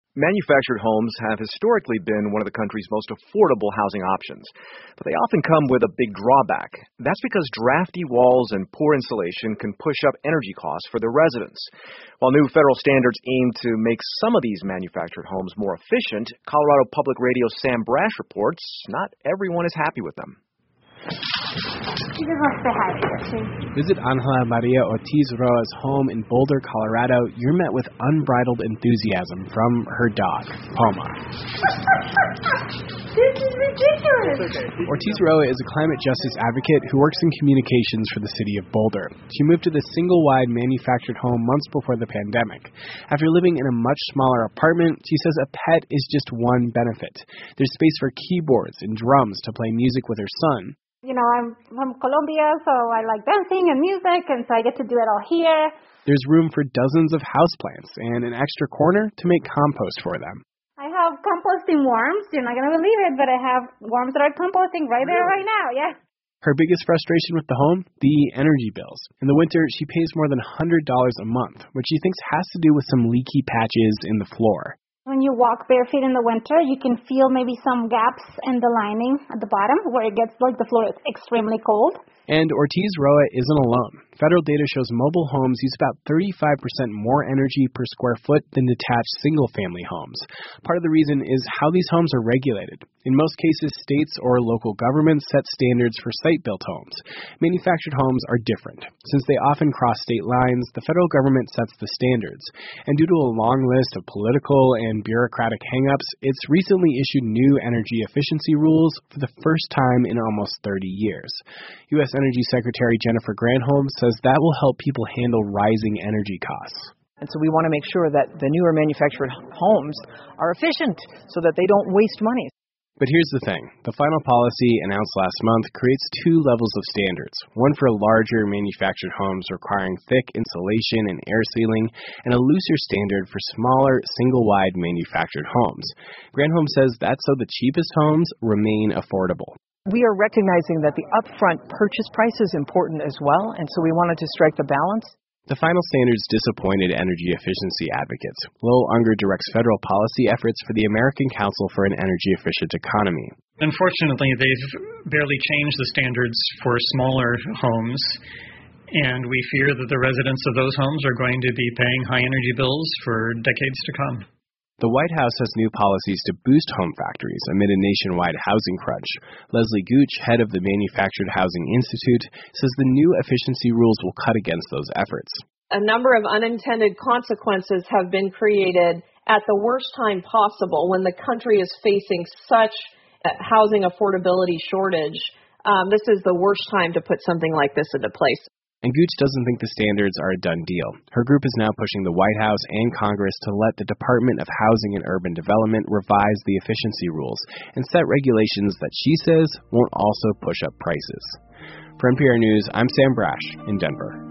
Manufactured homes have historically been one of the country's most affordable housing options, but they often come with a big drawback. That's because drafty walls and poor insulation can push up energy costs for the residents. While new federal standards aim to make some of these manufactured homes more efficient, Colorado Public Radio's Sam Brash reports not everyone is happy with them. She just wants to say hi. Visit Angela Maria Ortiz Roa's home in Boulder, Colorado. You're met with unbridled enthusiasm from her dog, Poma. This is ridiculous. Okay. Ortiz Roa is a climate justice advocate who works in communications for the city of Boulder. She moved to the single-wide manufactured home months before the pandemic. After living in a much smaller apartment, she says a pet is just one benefit. There's space for keyboards and drums to play music with her son. You know, I'm from Colombia, so I like dancing and music, and so I get to do it all here. There's room for dozens of houseplants and an extra corner to make compost for them. I have composting worms. You're not going to believe it, but I have worms that are composting right there right now, yeah. Her biggest frustration with the home? The energy bills. In the winter, she pays more than $100 a month, which she thinks has to do with some leaky patches in the floor. When you walk bare feet in the winter, you can feel maybe some gaps in the lining at the bottom where it gets like the floor is extremely cold. And Ortiz Roa isn't alone. Federal data shows mobile homes use about 35% more energy per square foot than detached single-family homes. Part of the reason is how these homes are regulated. In most cases, states or local governments set standards for site-built homes. Manufactured homes are different. Since they often cross state lines, the federal government sets the standards. And due to a long list of political and bureaucratic hang-ups, it's recently issued new energy efficiency rules for the first time in almost 30 years. U.S. Energy Secretary Jennifer Granholm says that will help people handle rising energy costs. And so we want to make sure that the newer manufactured homes are efficient so that they don't waste money. But here's the thing. The final policy announced last month creates two levels of standards, one for larger manufactured homes requiring thick insulation and air sealing, and a looser standard for smaller, single-wide manufactured homes. Granholm says that's so the cheapest homes remain affordable. We are recognizing that the upfront purchase price is important as well, and so we wanted to strike the balance. The final standards disappointed energy efficiency advocates. Lowell Unger directs federal policy efforts for the American Council for an Energy Efficient Economy. Unfortunately, they've barely changed the standards for smaller homes, and we fear that the residents of those homes are going to be paying high energy bills for decades to come. The White House has new policies to boost home factories amid a nationwide housing crunch. Leslie Gooch, head of the Manufactured Housing Institute, says the new efficiency rules will cut against those efforts. A number of unintended consequences have been created at the worst time possible when the country is facing such a housing affordability shortage. This is the worst time to put something like this into place. And Gooch doesn't think the standards are a done deal. Her group is now pushing the White House and Congress to let the Department of Housing and Urban Development revise the efficiency rules and set regulations that she says won't also push up prices. For NPR News, I'm Sam Brash in Denver.